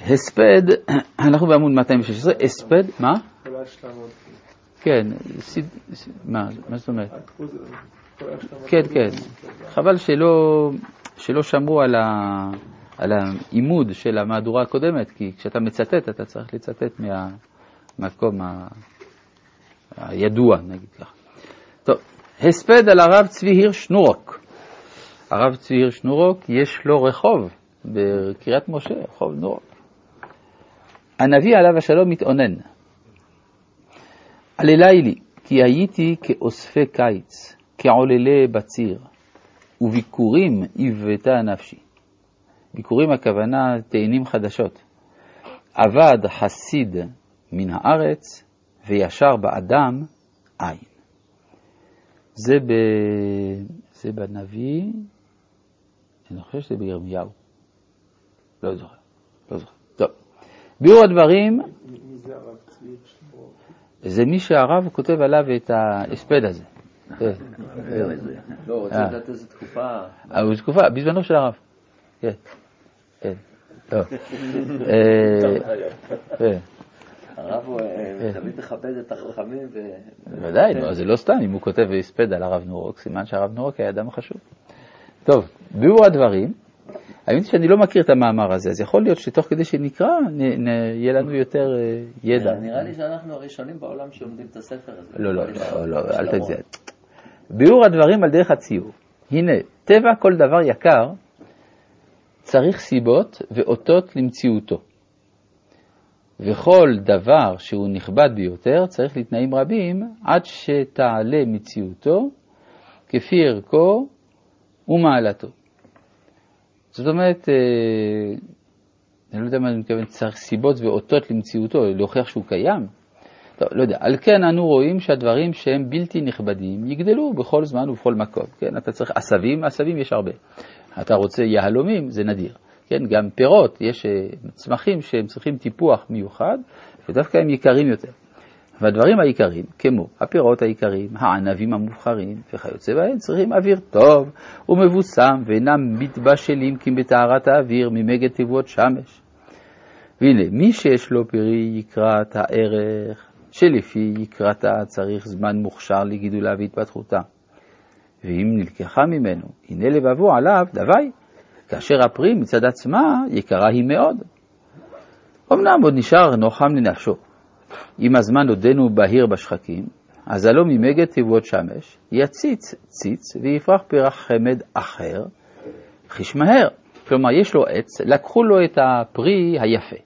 הספד, אנחנו בעמוד 216, הספד, מה? כן, מה זאת אומרת? כן, כן. חבל שלא שמרו על העימוד של המהדורה הקודמת, כי כשאתה מצטט, אתה צריך לצטט מהמקום הידוע, נגיד ככה. טוב, הספד על הרב צבי הירש שנורוק. הרב צבי הירש שנורוק, יש לו רחוב בקריית משה, רחוב נורוק. הנביא עליו השלום מתאונן. עללי לי, כי הייתי כאוספי קיץ, כעוללי בציר, וביקורים הבאתה נפשי. ביקורים הכוונה תאנים חדשות. עבד חסיד מן הארץ, וישר באדם עין. זה בנביא, אני חושב שזה בירמיהו. לא זוכר. טוב. ביאור הדברים, זה מי שהרב כותב עליו את ההספד הזה. לא, רוצה לדעת איזו תקופה. תקופה, בזמנו של הרב. כן. טוב. הרב תמיד מכבד את החכמים. ודאי, זה לא סתם, אם הוא כותב הספד על הרב נורוק, סימן שהרב נורוק היה אדם חשוב. טוב, ביאור הדברים, האמת שאני לא מכיר את המאמר הזה, אז יכול להיות שתוך כדי שנקרא, יהיה לנו יותר ידע. נראה לי שאנחנו הראשונים בעולם שעומדים את הספר הזה. לא, אל תגזים. ביאור הדברים על דרך הציור. הנה, טבע כל דבר יקר, צריך סיבות ואותות למציאותו. וכל דבר שהוא נכבד ביותר, צריך לתנאים רבים, עד שתעלה מציאותו, כפי ערכו ומעלתו. זאת אומרת, אני לא יודע מה אני מתכוון, צריך סיבות ואותות למציאותו, להוכיח שהוא קיים. טוב, לא יודע. על כן אנו רואים שהדברים שהם בלתי נכבדים יגדלו בכל זמן ובכל מקום. כן, אתה צריך עשבים יש הרבה. אתה רוצה יהלומים, זה נדיר. כן, גם פירות, יש צמחים שהם צריכים טיפוח מיוחד, ודווקא הם יקרים יותר. והדברים העיקריים, כמו הפירות העיקריים, הענבים המובחרים וכיוצא בהם, צריכים אוויר טוב ומבוסם, ואינם מתבשלים כי בטהרת האוויר ממגד תבואות שמש. והנה, מי שיש לו פרי יקרא את הערך, שלפי יקראתה צריך זמן מוכשר לגידולה והתפתחותה. ואם נלקחה ממנו, הנה לבבו עליו דווי, כאשר הפרי מצד עצמה יקרה היא מאוד. אמנם עוד נשאר נוחם לנפשו. אם הזמן עודנו בהיר בשחקים, אז הלא ממגד תבואות שמש, יציץ ציץ ויפרח פרח חמד אחר, חיש מהר. כלומר, יש לו עץ, לקחו לו את הפרי היפה.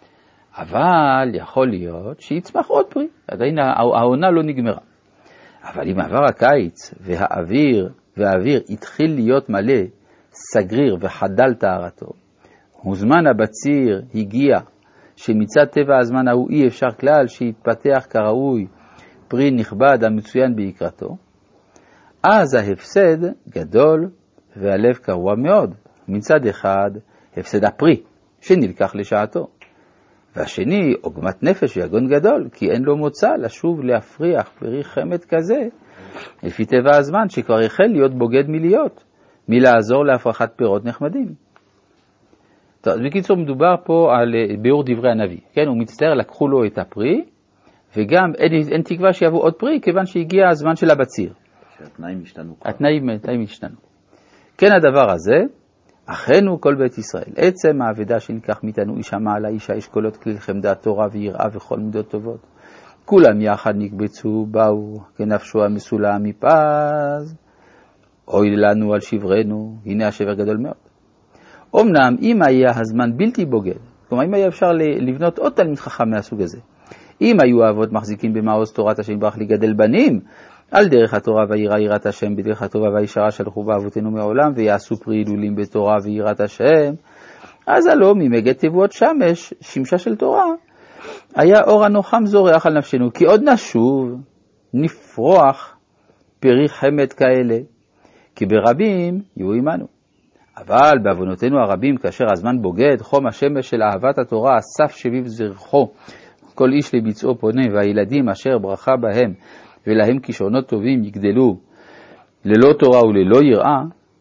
אבל יכול להיות שיצמח עוד פרי, עדיין העונה לא נגמרה. אבל אם עבר הקיץ והאוויר התחיל להיות מלא, סגריר וחדל טהרתו, וזמן הבציר הגיע, שמצד טבע הזמן ההוא אי אפשר כלל שיתפתח כראוי פרי נכבד המצוין ביקרתו, אז ההפסד גדול והלב קרוע מאוד. מצד אחד הפסד הפרי שנלקח לשעתו, והשני עוגמת נפש ויגון גדול, כי אין לו מוצא לשוב להפריח פרי חמד כזה, לפי טבע הזמן שכבר החל להיות בוגד מלעזור להפרחת פירות נחמדים. טוב, אז בקיצור מדובר פה על ביאור דברי הנביא. כן, הוא מצטער, לקחו לו את הפרי, וגם אין תקווה שיבוא עוד פרי, כיוון שהגיע הזמן של הבציר. שהתנאים השתנו. התנאים השתנו. כן, הדבר הזה, אחינו כל בית ישראל, עצם העבדה שניקח מאיתנו אישה מעלה, אישה אשכולות כליל חמדת תורה ויראה וכל מידות טובות. כולם יחד נקבצו, באו כנפשו המסולה מפז, אוי לנו על שברנו, הנה השבר גדול מאוד. אמנם אם היה הזמן בלתי בוגד, כלומר אם היה אפשר לבנות עוד תלמיד חכם מהסוג הזה, אם היו האבות מחזיקים במעוז תורת השם ברח לגדל בנים, על דרך התורה ויראה יראת השם, בדרך הטובה והישרה שלחו באבותינו מעולם, ויעשו פרי הילולים בתורה ויראת השם, אז הלא ממגד תבואות שמש, שמשה של תורה, היה אור הנוחם זורח על נפשנו, כי עוד נשוב, נפרוח פרי חמד כאלה, כי ברבים יהיו עמנו. אבל בעוונותינו הרבים, כאשר הזמן בוגד, חום השמש של אהבת התורה אסף שביב זרחו, כל איש לביצעו פונה, והילדים אשר ברכה בהם, ולהם כישרונות טובים יגדלו ללא תורה וללא יראה,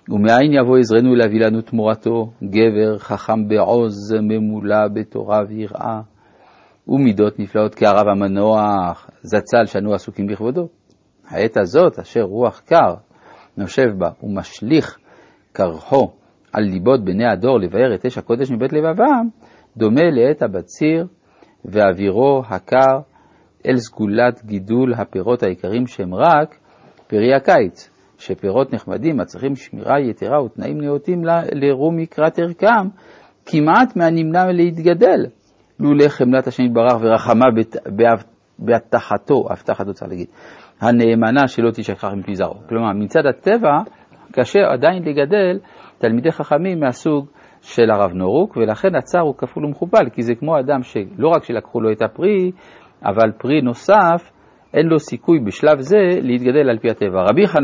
ומאין יבוא עזרנו להביא לנו תמורתו, גבר חכם בעוז ממולא בתורה ויראה, ומידות נפלאות כערב המנוח, זצ"ל שאנו עסוקים בכבודו. העת הזאת אשר רוח קר נושב בה ומשליך קרחו על ליבות בני הדור לבאר את אש הקודש מבית לבבם, דומה לעת הבציר ואווירו הקר אל סגולת גידול הפירות העיקרים שהם רק פרי הקיץ, שפירות נחמדים מצריכים שמירה יתרה ותנאים נאותים לרום מקרת ערכם, כמעט מהנמנע להתגדל, לולא חמלת השם יתברך ורחמה בהבטחתו, הבטחתו צריך להגיד, הנאמנה שלא תשכח מפי זרעו. כלומר, מצד הטבע קשה עדיין לגדל תלמידי חכמים מהסוג של הרב נורוק, ולכן הצער הוא כפול ומכופל, כי זה כמו אדם שלא רק שלקחו לו את הפרי, אבל פרי נוסף אין לו סיכוי בשלב זה להתגדל על פי הטבע.